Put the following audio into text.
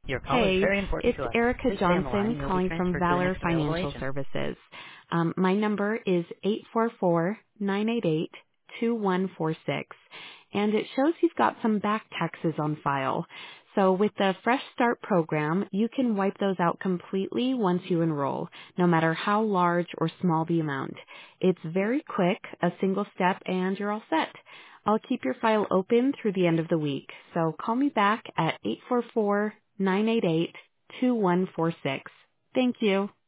Your call is Hey, very important it's to us. Erica Please stay on the line Johnson and you'll be calling from transferred to the Valor next available Financial agent. Services. My number is 844-988-2146, and it shows you've got some back taxes on file. So with the Fresh Start program, you can wipe those out completely once you enroll, no matter how large or small the amount. It's very quick, a single step, and you're all set. I'll keep your file open through the end of the week, so call me back at 844-988-2146. Thank you.